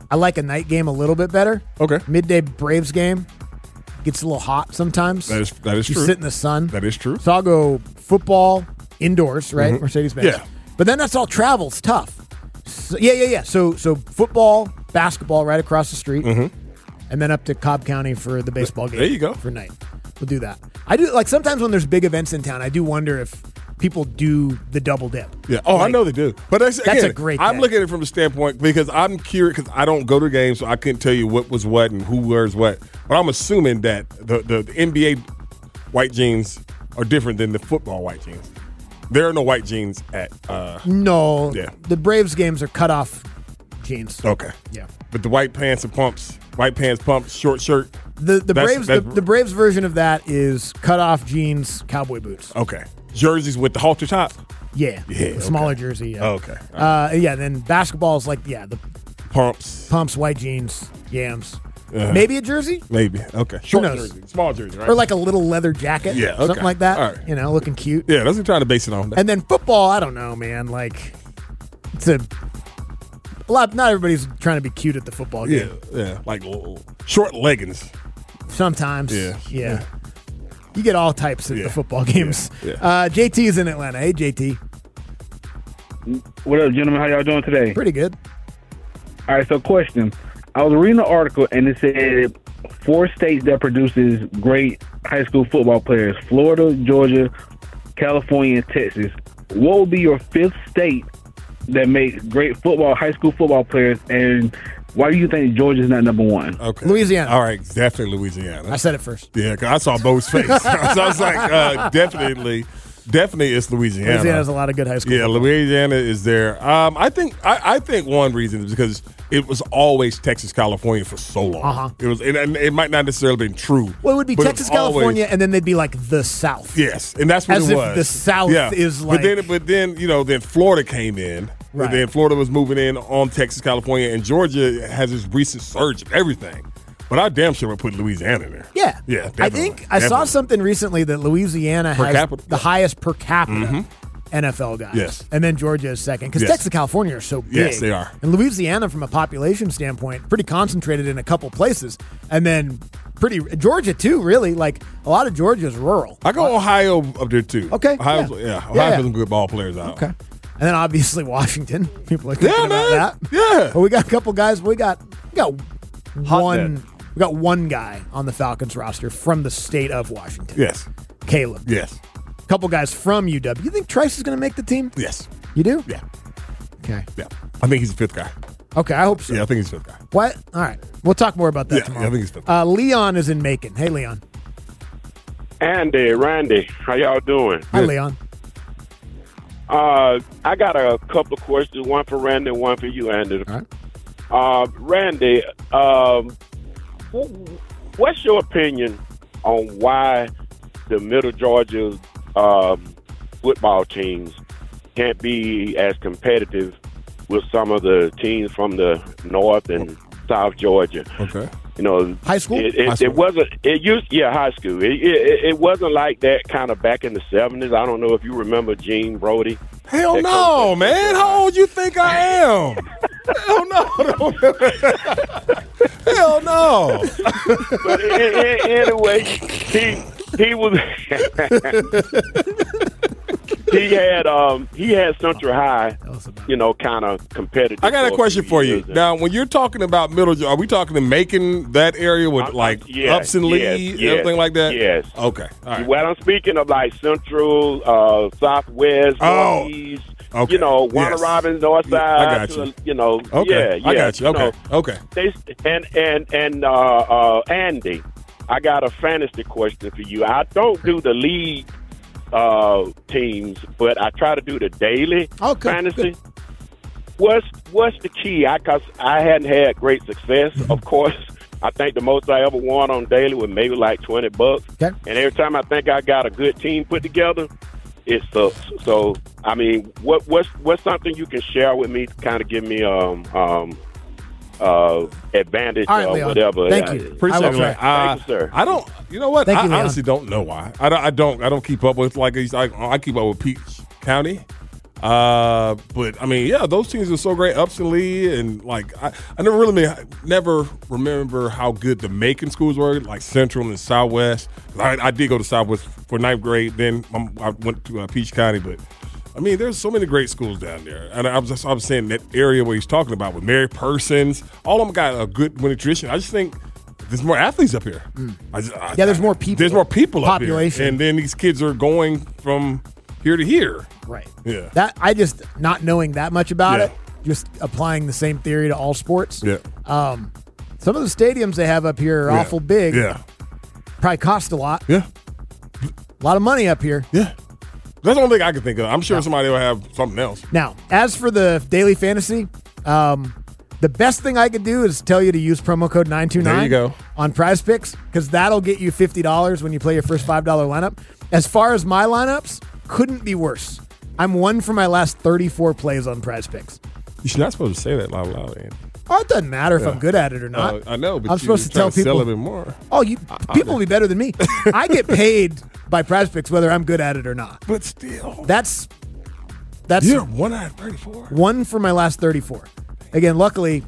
I like a night game a little bit better. Okay. Midday Braves game gets a little hot sometimes. That is that is you true. You sit in the sun. That is true. So I'll go football indoors, right? Mm-hmm. Mercedes-Benz. Yeah. But then that's all travel. It's tough. So, yeah, yeah, yeah. So so football, basketball right across the street, mm-hmm. and then up to Cobb County for the baseball game. There you go. For night. We'll do that. I do like sometimes when there's big events in town, I do wonder if people do the double dip. Yeah. Oh, like, I know they do. But that's, that's again, a great I'm day. looking at it from the standpoint because I'm curious because I don't go to games, so I couldn't tell you what was what and who wears what. But I'm assuming that the, the, the N B A white jeans are different than the football white jeans. There are no white jeans at. Uh, no. Yeah. The Braves games are cut off jeans. Okay. Yeah. But the white pants and pumps, white pants, pumps, short shirt. The the that's, Braves that's, the, the Braves version of that is cut off jeans, cowboy boots. Okay. Jerseys with the halter top. Yeah. Yeah. The smaller okay. jersey. Yeah. Oh, okay. Uh, yeah. Then basketball is like yeah the pumps, pumps, white jeans, yams. Uh, Maybe a jersey. Maybe. Okay. Short jersey, small jersey, right? Or like a little leather jacket. Yeah. Okay. Something like that. All right. You know, looking cute. Yeah. That's what I'm trying to base it on. And then football, I don't know, man. Like it's a. A lot. Not everybody's trying to be cute at the football game. Yeah, yeah, like little short leggings. Sometimes, yeah, yeah. yeah. You get all types at yeah. the football games. Yeah. Yeah. Uh, J T is in Atlanta. Hey, J T. What up, gentlemen? How y'all doing today? Pretty good. All right. So, question: I was reading an article and it said four states that produces great high school football players: Florida, Georgia, California, and Texas. What would be your fifth state that makes great football, high school football players, and why do you think Georgia's not number one? Okay, Louisiana. All right, definitely Louisiana. I said it first. Yeah, because I saw Bo's face. So I was like, uh, definitely, definitely, it's Louisiana. Louisiana has a lot of good high school. Yeah, football. Louisiana is there. Um, I think, I, I think one reason is because it was always Texas, California for so long. Uh-huh. It was, and, and it might not necessarily been true. Well, it would be but Texas, it was always- California, and then they'd be like the South. Yes, and that's what As it if was. the South yeah. is like. But then, but then, you know, then Florida came in. Right. And then Florida was moving in on Texas, California, and Georgia has this recent surge of everything. But I damn sure would put Louisiana in there. Yeah. Yeah, definitely. I think I saw Definitely. something recently that Louisiana Per has capita. the highest per capita Mhm. N F L guys. Yes. And then Georgia is second. Because Yes. Texas and California are so big. Yes, they are. And Louisiana, from a population standpoint, pretty concentrated in a couple places. And then pretty Georgia, too, really. Like, a lot of Georgia is rural. I go Ohio up there, too. Okay, Ohio's, yeah. yeah. Yeah, Ohio's yeah. some good ball players out. Okay. And then obviously Washington. People are thinking Yeah, about man. that. Yeah. But we got a couple guys. We got we got Hot one. net. We got one guy on the Falcons roster from the state of Washington. Yes. Caleb. Yes. A couple guys from U W. You think Trice is going to make the team? Yes. You do? Yeah. Okay. Yeah. I think he's the fifth guy. Okay, I hope so. Yeah, I think he's the fifth guy. What? All right. We'll talk more about that Yeah, tomorrow. yeah, I think he's fifth. Uh, Leon is in Macon. Hey, Leon. Andy, Randy, how y'all doing? Hi, Leon. Uh, I got a couple of questions, one for Randy and one for you, Andy. All right. Uh, Randy, um, wh- what's your opinion on why the Middle Georgia um, football teams can't be as competitive with some of the teams from the North and South Georgia? Okay. You know, high school. It, it, High school. it wasn't. It used, yeah, high school. It, it, it wasn't like that kind of back in the seventies. I don't know if you remember Gene Brody. Hell That no, coach- man. How old you think I am? Hell no. Hell no. But a- a- anyway, he he was he had um he had Central High, you know, kind of competitive. I got a for question few for you. years. Now, when you're talking about middle, are we talking in Macon, that area with like yes, Upson Lee, yes, and yes, everything like that? Yes. Okay. All right. What I'm speaking of, like Central, uh, Southwest, Oh, Northeast. okay. You know, Warner Yes. Robbins, North Yeah, Side. I got to, you. you know, Okay. yeah, I yeah, got you. Okay. know, Okay. They, and and and uh, uh, Andy, I got a fantasy question for you. I don't do the league uh, teams, but I try to do the daily Okay, fantasy. good. What's what's the key? I cause I hadn't had great success. Of course, I think the most I ever won on daily was maybe like twenty bucks. Okay. And every time I think I got a good team put together, it sucks. So I mean, what what's what's something you can share with me to kind of give me um um uh advantage All right, or Leon. whatever? Thank I- you. Appreciate I it. will man. try. Uh, Thank you, sir. I don't. You know what? Thank I you, Leon. honestly don't know why. I don't. I don't. I don't keep up with like I, I keep up with Peach County. Uh, but I mean, yeah, those teams are so great. Upson Lee and like I, I never really never remember how good the Macon schools were, like Central and Southwest. I, I did go to Southwest for ninth grade. Then I went to uh, Peach County, but I mean, there's so many great schools down there. And I was just I was saying that area where he's talking about with Mary Persons, all of them got a good winning tradition. I just think there's more athletes up here. Mm. I just, I, yeah, there's more people. There's more people population. up here, and then these kids are going from here to here. Right. Yeah. That I just not knowing that much about Yeah. it, just applying the same theory to all sports. Yeah. Um, some of the stadiums they have up here are Yeah. awful big. Yeah. Probably cost a lot. Yeah. A lot of money up here. Yeah. That's the only thing I can think of. I'm sure somebody will have something else. Now, as for the daily fantasy, um, the best thing I could do is tell you to use promo code nine two nine There you go. on Prize Picks, because that'll get you fifty dollars when you play your first five dollar lineup. As far as my lineups, couldn't be worse. I'm one for my last thirty-four plays on Prize Picks. You're not supposed to say that loud, loud, Andy. Oh, it doesn't matter if Yeah. I'm good at it or not. Uh, I know, but I'm you- supposed to you're tell trying to people sell it more. Oh, you people will be better than me. I get paid by Prize Picks whether I'm good at it or not. But still, that's that's You're one out of thirty-four. One for my last thirty-four. Again, luckily,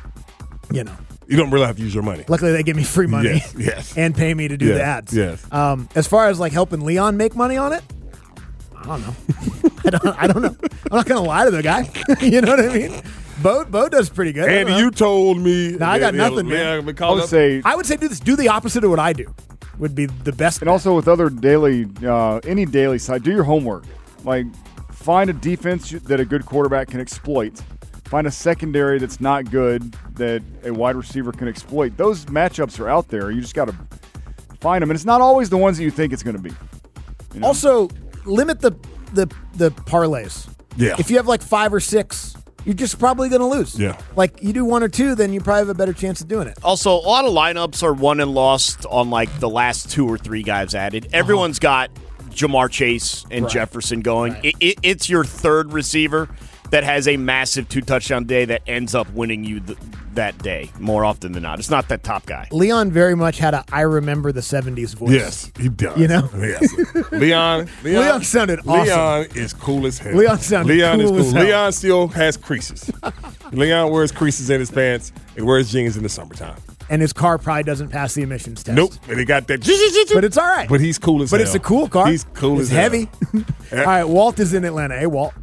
you know, You don't really have to use your money. luckily they give me free money. Yes, yes. and pay me to do Yes, the ads. yes. Um, as far as like helping Leon make money on it, I don't know. I don't. I don't know. I'm not gonna lie to the guy. You know what I mean? Bo Bo does pretty good. I don't Andy, know. you told me. No, I got that- nothing, yeah, man. been called I would up- say, I would say do this. Do the opposite of what I do. Would be the best. and also with other daily, uh, any daily side, do your homework. Like, find a defense that a good quarterback can exploit. Find a secondary that's not good that a wide receiver can exploit. Those matchups are out there. You just got to find them, and it's not always the ones that you think it's going to be. You know? Also, limit the the the parlays. Yeah. If you have like five or six, you're just probably going to lose. Yeah. Like you do one or two, then you probably have a better chance of doing it. Also, a lot of lineups are won and lost on like the last two or three guys added. Everyone's got Jamar Chase and Right. Jefferson going. It, it, it's your third receiver that has a massive two-touchdown day that ends up winning you th- that day more often than not. It's not that top guy. Leon very much had a I remember the seventies voice. Yes, he does. You know? Yes. Leon, Leon. Leon sounded awesome. Leon is cool as hell. Leon sounded Leon cool is as cool. hell. Leon still has creases. Leon wears creases in his pants and wears jeans in the summertime. And his car probably doesn't pass the emissions test. Nope. And he got that. But it's all right. But he's cool as But hell. it's a cool car. He's cool it's as hell. heavy. All right, Walt is in Atlanta. Hey, Walt.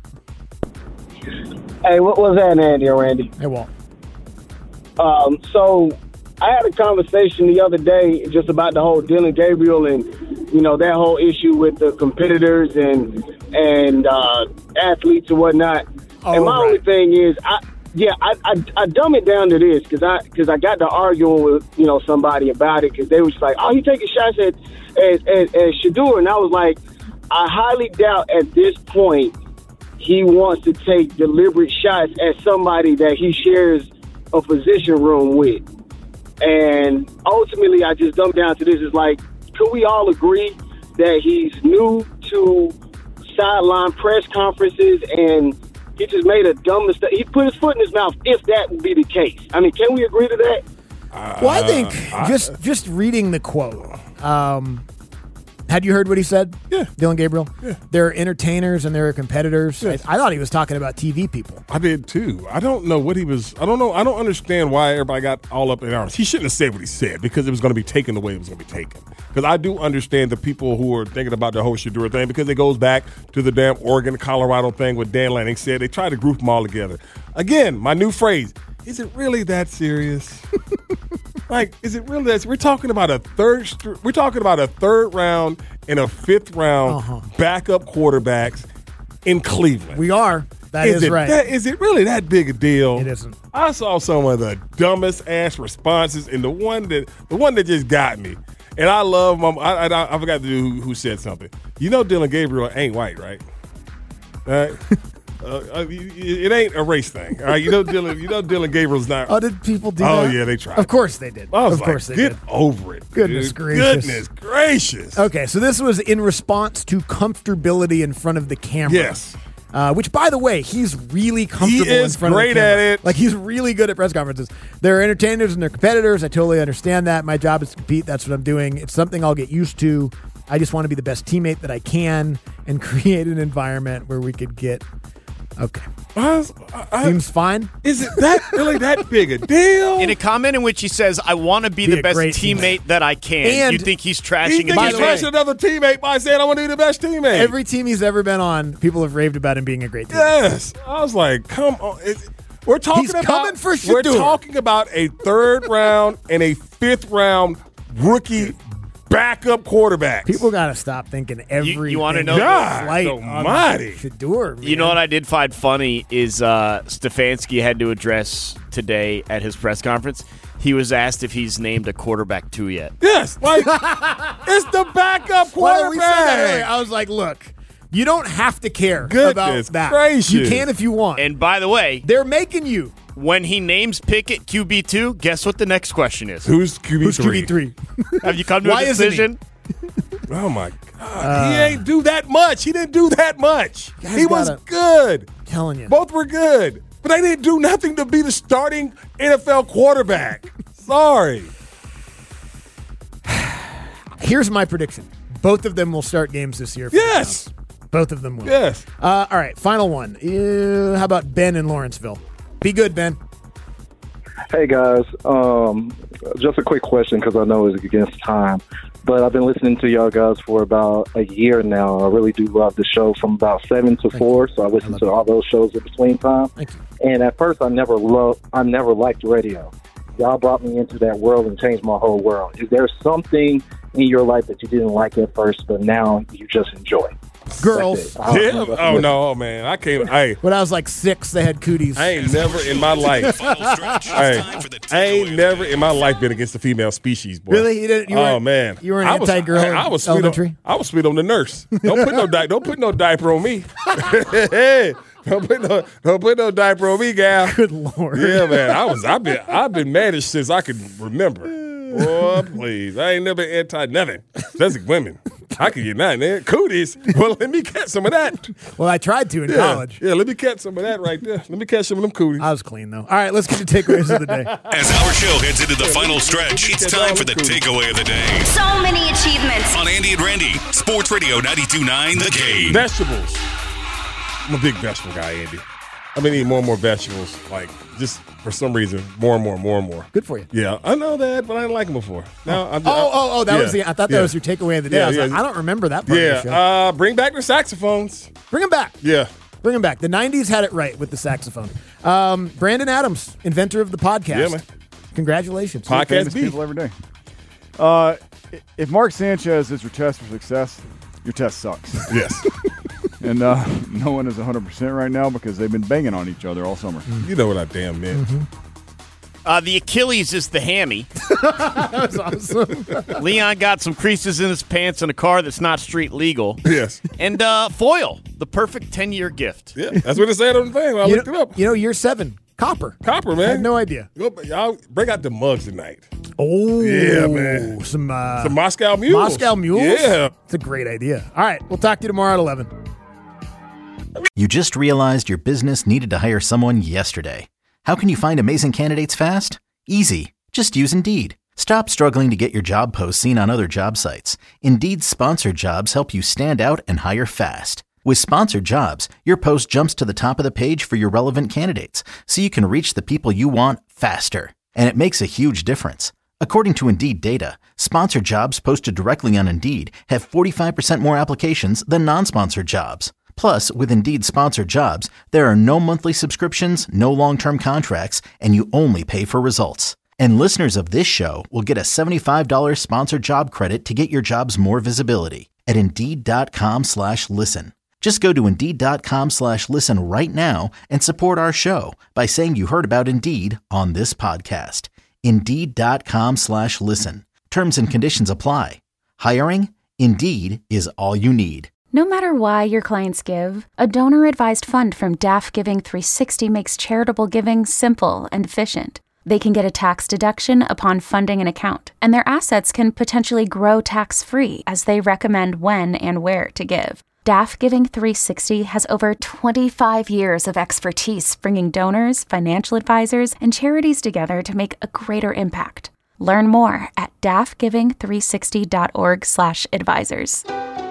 Hey, what was that, Andy or Randy? Hey, Walt. Um, so I had a conversation the other day just about the whole Dylan Gabriel and, you know, that whole issue with the competitors and and uh, athletes and whatnot. Oh, and my right. only thing is, I yeah, I, I, I dumb it down to this because I because I got to arguing with, you know, somebody about it because they was like, oh, he taking shots at at, at, at Shedeur. And I was like, I highly doubt at this point he wants to take deliberate shots at somebody that he shares a position room with. And ultimately, I just dumb down to this. Is like, could we all agree that he's new to sideline press conferences and he just made a dumb mistake? He put his foot in his mouth, if that would be the case. I mean, can we agree to that? Well, I think just just reading the quote. Um, had you heard what he said? Yeah. Dylan Gabriel? Yeah. There are entertainers and there are competitors. Yes. I, I thought he was talking about T V people. I did too. I don't know what he was. I don't know. I don't understand why everybody got all up in arms. He shouldn't have said what he said because it was going to be taken the way it was going to be taken. Because I do understand the people who are thinking about the whole Shedeur thing because it goes back to the damn Oregon, Colorado thing with Dan Lanning said. They tried to group them all together. Again, my new phrase, is it really that serious? Like, is it really that? We're talking about a third. str- We're talking about a third round and a fifth round Uh-huh. backup quarterbacks in Cleveland. We are. That is, it, right. That, is it really that big a deal? It isn't. I saw some of the dumbest ass responses, and the one that the one that just got me. And I love my. I, I, I forgot the dude who, who said something. You know, Dylan Gabriel ain't white, right? All right. Uh, uh, it ain't a race thing. All right, you know Dylan. You know Dylan Gabriel's not. Oh, did people do Oh that? yeah, they tried. Of course they did. I was of like, course they get did. over it. Goodness dude. gracious. Goodness gracious. Okay, so this was in response to comfortability in front of the camera. Yes. Uh, which, by the way, he's really comfortable He is in front great of the camera. at it. Like, he's really good at press conferences. They're entertainers and they're competitors. I totally understand that. My job is to compete. That's what I'm doing. It's something I'll get used to. I just want to be the best teammate that I can and create an environment where we could get... Okay. I, I, Seems fine. Is it that really that big a deal? In a comment in which he says, I want to be, Be the a best great teammate teammate. that I can. And you think he's trashing He his think he's teammate? trashing another teammate by saying, I want to be the best teammate. Every team he's ever been on, people have raved about him being a great teammate. Yes. I was like, come on. It, we're talking He's about coming for We're Shedeur. talking about a third round and a fifth round rookie backup quarterbacks. People got to stop thinking every. you wanna know- God slight almighty. Shedeur, You know what I did find funny is uh, Stefanski had to address today at his press conference. He was asked if he's named a quarterback two yet. Yes, like it's the backup Well, we said that earlier. quarterback. I was like, look, you don't have to care Goodness about that. gracious. You can if you want. And by the way, they're making you. when he names Pickett Q B two, guess what the next question is? Who's Q B Who's three? Q B three? Have you come to Why a isn't he? decision? Oh my God, he ain't do that much. He didn't do that much. Guys He was gotta- good. I'm telling you. Both were good, but they didn't do nothing to be the starting N F L quarterback. Sorry. Here's my prediction. Both of them will start games this year. For Yes. the Browns. Both of them will. Yes. Uh, all right, final one. Uh, how about Ben in Lawrenceville? Be good, Ben. Hey guys, um, just a quick question because I know it's against time, but I've been listening to y'all guys for about a year now. I really do love the show from about seven to Thank four, you. so I listen I to all those shows in between time. Thank you. And at first, I never loved, I never liked radio. Y'all brought me into that world and changed my whole world. Is there something in your life that you didn't like at first, but now you just enjoy? Girls. Yeah. Oh no, man. I can't. Hey, When I was like six, they had cooties. I ain't never in my life. hey, I ain't never in my life been against the female species, boy. Really? You didn't? You oh weren't- man, you were an I was- anti-girl I, I in was sweet elementary? On, I was sweet on the nurse. Don't put no di- Don't put no diaper on me. don't put no. Don't put no diaper on me, gal. Good Lord. Yeah, man. I was. I've been. I've been managed since I can remember. Boy, please. I ain't never been anti nothing. Especially women. I can get nothing there. Cooties. Well, let me catch some of that. Well, I tried to in Yeah. college. Yeah, let me catch some of that right there. Let me catch some of them cooties. I was clean, though. All right, let's get to takeaways of the day. As our show heads into the final stretch, it's time for the takeaway of the day. So many achievements. On Andy and Randy, Sports Radio ninety-two point nine The Game. Vegetables. I'm a big vegetable guy, Andy. I've been eating more and more vegetables, like just for some reason, more and more, more and more. Good for you. Yeah, I know that, but I didn't like them before. Now, Oh, I'm, oh, oh, oh, that yeah, was the. I thought that yeah. was your takeaway of the day. Yeah, I was yeah. like, I don't remember that part Yeah, of the show. uh, bring back the saxophones. Bring them back. Yeah. Bring them back. The nineties had it right with the saxophone. Um, Brandon Adams, inventor of the podcast. Yeah, man. Congratulations. Podcast Famous B. people every day. Uh, i- if Mark Sanchez is your test for success, your test sucks. Yes. And uh, no one is one hundred percent right now because they've been banging on each other all summer. You know what I damn meant. Uh, the Achilles is the hammy. That was awesome. Leon got some creases in his pants in a car that's not street legal. Yes. And uh, foil, the perfect ten-year gift. Yeah, that's what it said on the thing. I you, looked know, it up. you know, year seven, copper. Copper, I man. had no idea. Go, y'all bring out the mugs tonight. Oh, Yeah, man. Some uh, Some Moscow mules. Moscow mules. Yeah. It's a great idea. All right, we'll talk to you tomorrow at eleven. You just realized your business needed to hire someone yesterday. How can you find amazing candidates fast? Easy. Just use Indeed. Stop struggling to get your job posts seen on other job sites. Indeed's sponsored jobs help you stand out and hire fast. With sponsored jobs, your post jumps to the top of the page for your relevant candidates, so you can reach the people you want faster. And it makes a huge difference. According to Indeed data, sponsored jobs posted directly on Indeed have forty-five percent more applications than non-sponsored jobs. Plus, with Indeed sponsored jobs, there are no monthly subscriptions, no long-term contracts, and you only pay for results. And listeners of this show will get a seventy-five dollars sponsored job credit to get your jobs more visibility at Indeed.com slash listen. Just go to Indeed.com slash listen right now and support our show by saying you heard about Indeed on this podcast. Indeed.com slash listen. Terms and conditions apply. Hiring? Indeed is all you need. No matter why your clients give, a donor-advised fund from D A F Giving three sixty makes charitable giving simple and efficient. They can get a tax deduction upon funding an account, and their assets can potentially grow tax-free as they recommend when and where to give. D A F Giving three sixty has over twenty-five years of expertise bringing donors, financial advisors, and charities together to make a greater impact. Learn more at daffgiving three sixty dot org slash advisors.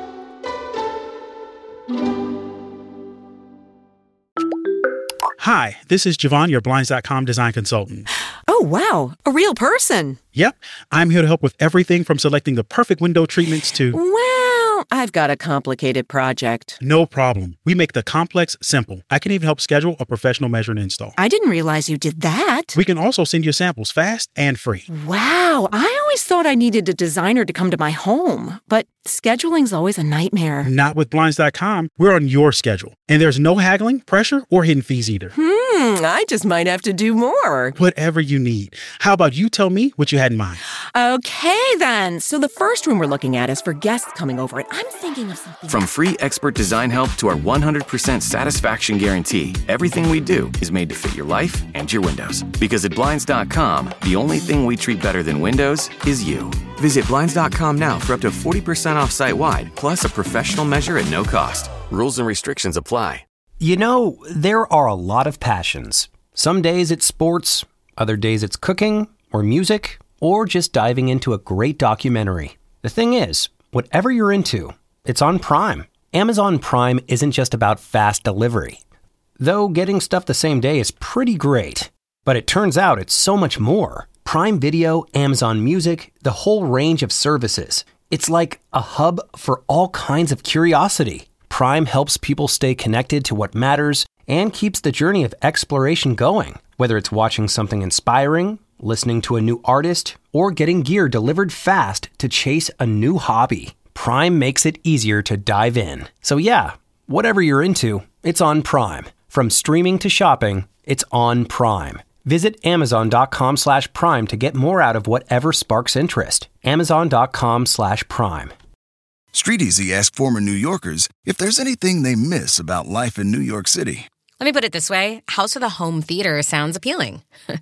Hi, this is Javon, your Blinds dot com design consultant. Oh, wow. A real person. Yep. I'm here to help with everything from selecting the perfect window treatments to... Well, I've got a complicated project. No problem. We make the complex simple. I can even help schedule a professional measure and install. I didn't realize you did that. We can also send you samples fast and free. Wow. I always thought I needed a designer to come to my home, but scheduling's always a nightmare. Not with Blinds dot com. We're on your schedule. And there's no haggling, pressure, or hidden fees either. Hmm, I just might have to do more. Whatever you need. How about you tell me what you had in mind? Okay, then. So the first room we're looking at is for guests coming over, and I'm thinking of something. From free expert design help to our one hundred percent satisfaction guarantee, everything we do is made to fit your life and your windows. Because at Blinds dot com, the only thing we treat better than windows is you. Visit Blinds dot com now for up to forty percent off site-wide, plus a professional measure at no cost. Rules and restrictions apply. You know, there are a lot of passions. Some days it's sports, other days it's cooking, or music, or just diving into a great documentary. The thing is, whatever you're into, it's on Prime. Amazon Prime isn't just about fast delivery. Though getting stuff the same day is pretty great. But it turns out it's so much more. Prime Video, Amazon Music, the whole range of services. It's like a hub for all kinds of curiosity. Prime helps people stay connected to what matters and keeps the journey of exploration going. Whether it's watching something inspiring, listening to a new artist, or getting gear delivered fast to chase a new hobby, Prime makes it easier to dive in. So yeah, whatever you're into, it's on Prime. From streaming to shopping, it's on Prime. Visit amazon.com slash prime to get more out of whatever sparks interest. Amazon.com slash prime. StreetEasy asked former New Yorkers if there's anything they miss about life in New York City. Let me put it this way. House with a home theater sounds appealing.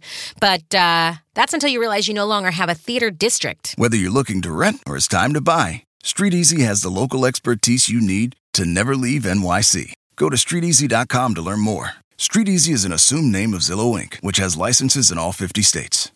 But uh, that's until you realize you no longer have a theater district. Whether you're looking to rent or it's time to buy, StreetEasy has the local expertise you need to never leave N Y C. Go to street easy dot com to learn more. StreetEasy is an assumed name of Zillow Incorporated, which has licenses in all fifty states.